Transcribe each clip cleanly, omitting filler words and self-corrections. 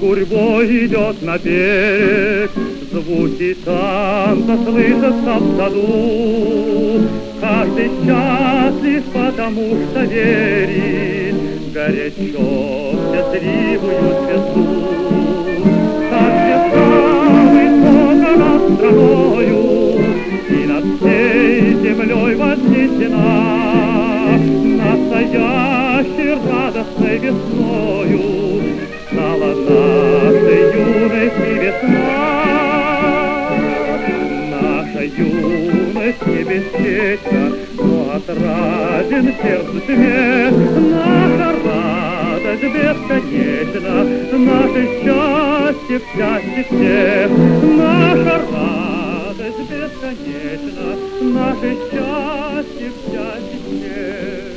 гурьбой идет на берег, звуки танца слышатся в саду. Каждый счастлив, потому что верит горячо в счастливую звезду. Так звезда высоко над страною и над всей землей вознесена, настоящей радостной весною стала нашей юности весна. Наша юность не бесчетна, но отраден сердцу смех. Наша радость бесконечна, наше счастье в счастье всех. Наша радость бесконечна, наше счастье в счастье всех.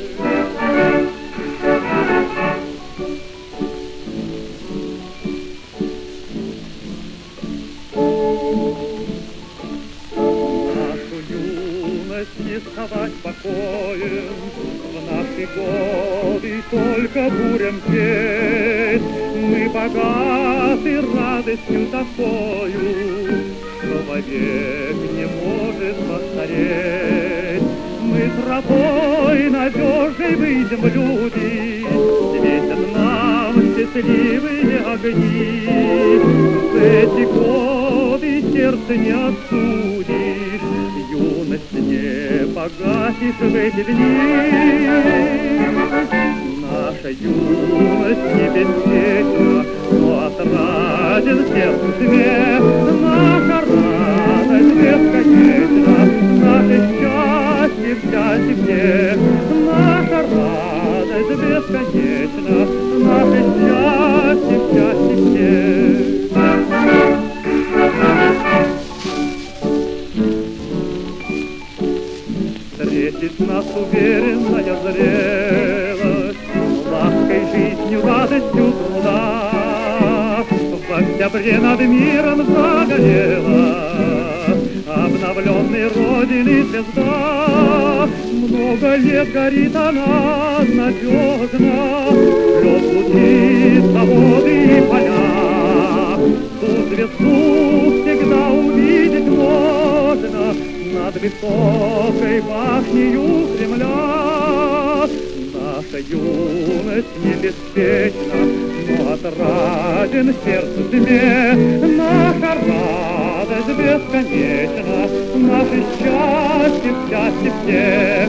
Не вставать покоем, в наши годы только бурям честь. Мы богаты радостью такою, что вовек не может постареть. Мы тропой надежной выйдем, люди, светят нам счастливые огни. В эти годы сердце не остудишь, юность не погасишь в эти дни. Наша юность не бесчетна, но отраден сердцу смех. Наша радость бесконечна, наше счастье в счастье всех. Наша радость бесконечна, наше счастье в счастье всех. Встретит нас уверенная зрелость, лаской, жизнью, радостью труда. В октябре над миром загорела обновленной Родины звезда. Много лет горит она надежно, лед лучи, заводы и поля. Ту звезду всегда увидеть можно над высокой башнею Кремля. Наша юность не беспечна, но отраден сердцу смех. Наша радость бесконечна, наше счастье в счастье всех.